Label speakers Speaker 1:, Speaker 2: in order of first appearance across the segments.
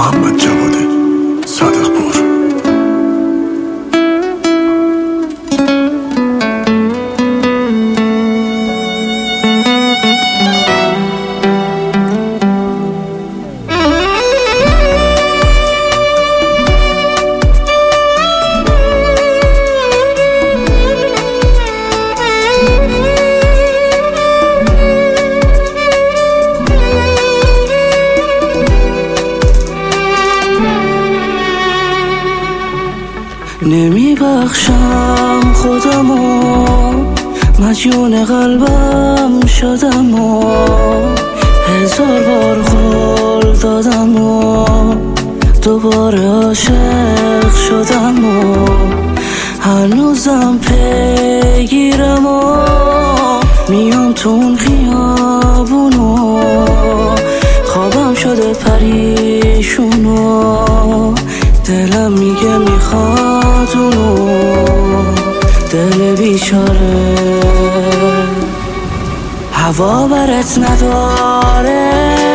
Speaker 1: محمد جواد صادق پور.
Speaker 2: نمی بخشم خودمو، مجنون قلبم شدم و هزار بار قول دادم و دوباره عاشق شدم و هنوزم پیگیرم و میام تو اون خیابون و خوابم شده پریشون و دلم میگه میخواد اونو، دل بیچاره هوا برت نداره،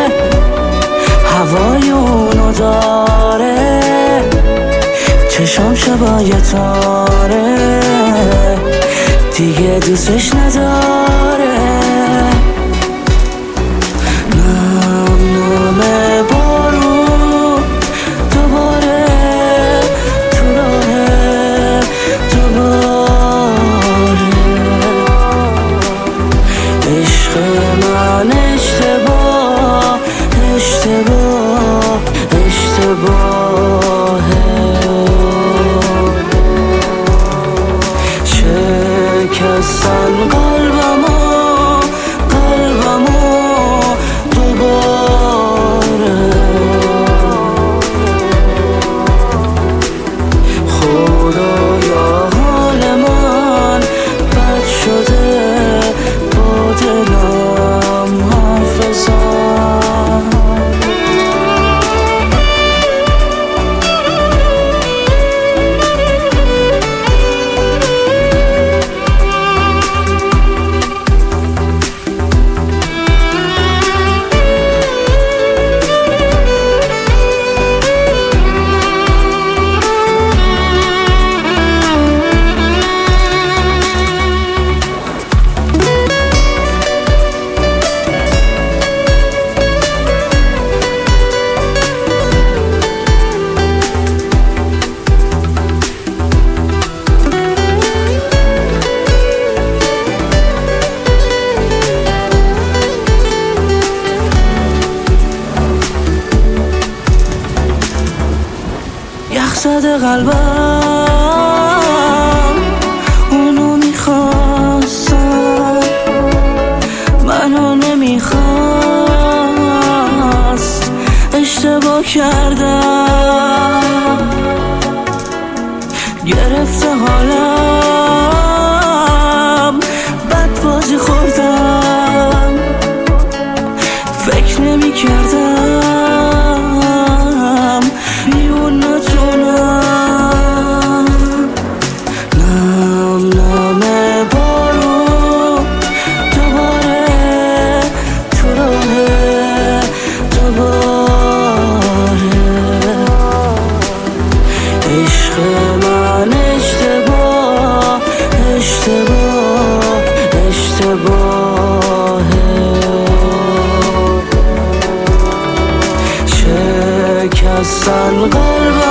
Speaker 2: هوای اونو داره، چشام شبای تاره، دیگه دوستش نداره. نم بارون دوباره تو راه دوباره، عشق من اشتباه اشتباه اشتباهه، شکستن قلبمو دوباره، خدایا حال من بد شده، با دلم حافظم. یخ زده قلبم اونو میخواستم، منو نمیخواست، اشتباه کردم، گرفته حالم، بد بازی خوردم، فکر نمیکردم میون نتونم. نم بارون دوباره تو راه دوباره، عشق من اشتباه اشتباه اشتباهه، شکستن قلبم